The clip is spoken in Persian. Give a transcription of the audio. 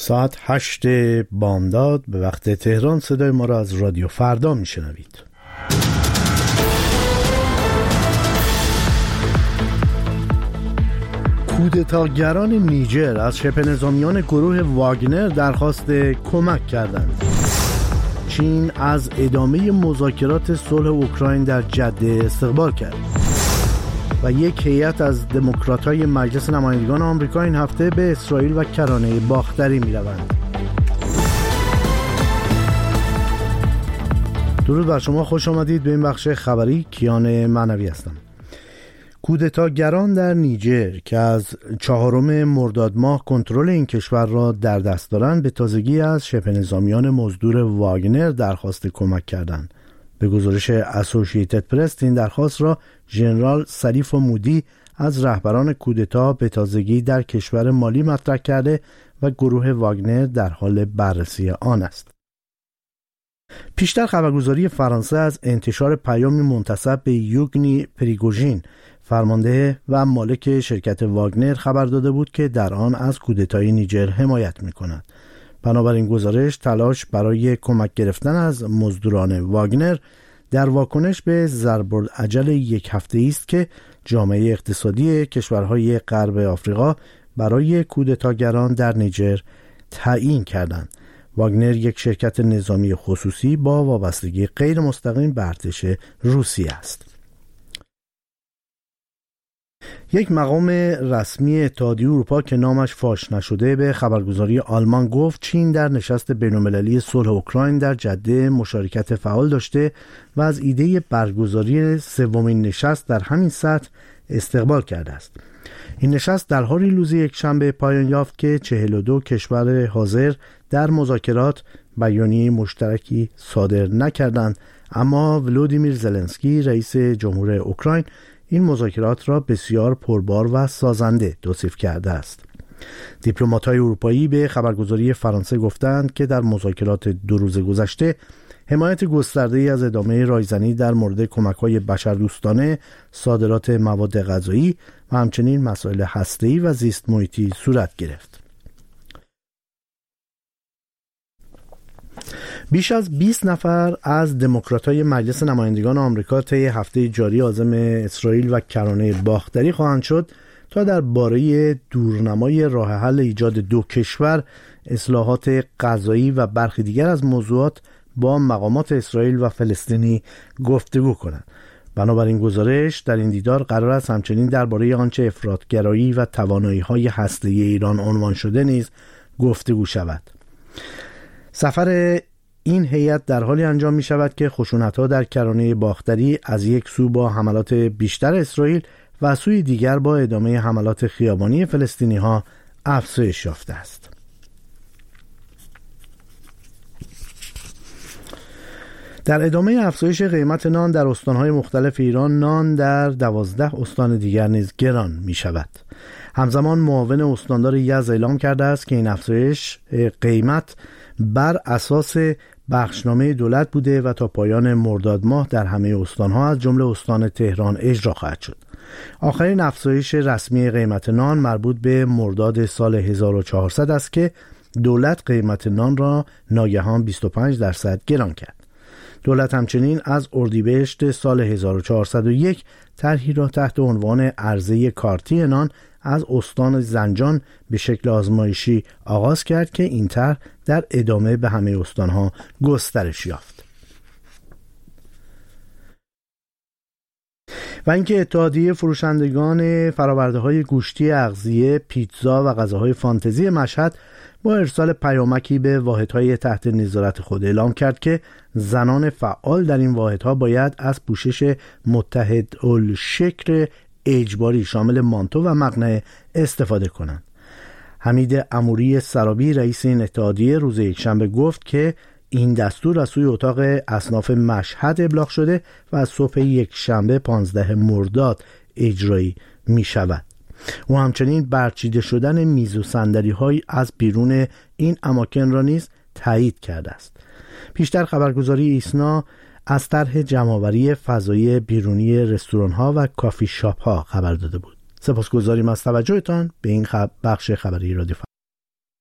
ساعت 8 بامداد به وقت تهران. صدای ما را از رادیو فردا میشنوید. کودتاگران نیجر از شبه نظامیان گروه واگنر درخواست کمک کردند. چین از ادامه مذاکرات صلح اوکراین در جده استقبال کرد و یک هیئت از دموکرات‌های مجلس نمایندگان آمریکا این هفته به اسرائیل و کرانه باختری می‌روند. درود بر شما، خوش آمدید به این بخش خبری. کیان معنوی هستم. کودتاگران در نیجر که از 4 مرداد ماه کنترل این کشور را در دست دارند به تازگی از شبه نظامیان مزدور واگنر درخواست کمک کردند. به گزارش اسوسییتد پرس این درخواست را ژنرال سلیف مودی از رهبران کودتا به تازگی در کشور مالی مطرح کرده و گروه واگنر در حال بررسی آن است. پیشتر خبرگزاری فرانسه از انتشار پیامی منتسب به یوگنی پریگوژین، فرمانده و مالک شرکت واگنر، خبر داده بود که در آن از کودتای نیجر حمایت می‌کند. بنابراین گزارش تلاش برای کمک گرفتن از مزدوران واگنر در واکنش به ضرب‌الاجل یک هفته‌ای است که جامعه اقتصادی کشورهای غرب آفریقا برای کودتاگران در نیجر تعیین کردند. واگنر یک شرکت نظامی خصوصی با وابستگی غیر مستقیم به ارتش روسیه است. یک مقام رسمی اتحادیه اروپا که نامش فاش نشده به خبرگزاری آلمان گفت چین در نشست بین‌المللی صلح اوکراین در جده مشارکت فعال داشته و از ایده برگزاری سومین نشست در همین سطح استقبال کرده است. این نشست در حالی روز یکشنبه پایان یافت که 42 کشور حاضر در مذاکرات بیانیه مشترکی صادر نکردند، اما ولودیمیر زلنسکی رئیس جمهور اوکراین این مذاکرات را بسیار پربار و سازنده توصیف کرده است. دیپلمات‌های اروپایی به خبرگزاری فرانسه گفتند که در مذاکرات 2 روز گذشته حمایت گسترده‌ای از ادامه رایزنی در مورد کمک‌های بشردوستانه، صادرات مواد غذایی و همچنین مسائل هسته‌ای و زیست محیطی صورت گرفت. بیش از 20 نفر از دموکرات‌های مجلس نمایندگان آمریکا طی هفته جاری عازم اسرائیل و کرانه باختری خواهند شد تا درباره دورنمای راه حل ایجاد 2 کشور، اصلاحات غذایی و برخی دیگر از موضوعات با مقامات اسرائیل و فلسطینی گفتگو کنند. بنابراین گزارش در این دیدار قرار است همچنین درباره آنچه افراط‌گرایی و توانایی‌های هسته‌ای ایران عنوان شده نیز گفتگو شود. سفر این هیئت در حالی انجام می شود که خشونت‌ها در کرانه باختری از یک سو با حملات بیشتر اسرائیل و سوی دیگر با ادامه حملات خیابانی فلسطینی‌ها افزایش یافته است. در ادامه افزایش قیمت نان در استان‌های مختلف ایران، نان در 12 استان دیگر نیز گران می شود. همزمان معاون استاندار یزد اعلام کرده است که این افزایش قیمت بر اساس بخشنامه دولت بوده و تا پایان مرداد ماه در همه استان‌ها از جمله استان تهران اجرا خواهد شد. آخرین افزایش رسمی قیمت نان مربوط به مرداد سال 1400 است که دولت قیمت نان را ناگهان 25% گران کرد. دولت همچنین از اردیبهشت سال 1401 طرحی را تحت عنوان عرضه کارتی نان از استان زنجان به شکل آزمایشی آغاز کرد که این طرح در ادامه به همه استانها گسترش یافت. و اینکه اتحادیه فروشندگان فرآورده‌های گوشتی اغذیه، پیتزا و غذاهای فانتزی مشهد با ارسال پیامکی به واحدهای تحت نظارت خود اعلام کرد که زنان فعال در این واحدها باید از پوشش متحدالشکل اجباری شامل مانتو و مقنعه استفاده کنند. حمید اموری سرابی رئیس این اتحادیه روز یکشنبه گفت که این دستور از سوی اتاق اصناف مشهد ابلاغ شده و از صبح یکشنبه 15 مرداد اجرایی می شود. او همچنین برچیده شدن میز و صندلی‌های از بیرون این اماکن را نیز تایید کرده است. پیشتر خبرگزاری ایسنا از طرح جمع‌آوری فضای بیرونی رستوران‌ها و کافی شاپ‌ها خبر داده بود. سپاسگزاریم از توجهتان به این بخش خبری رادیو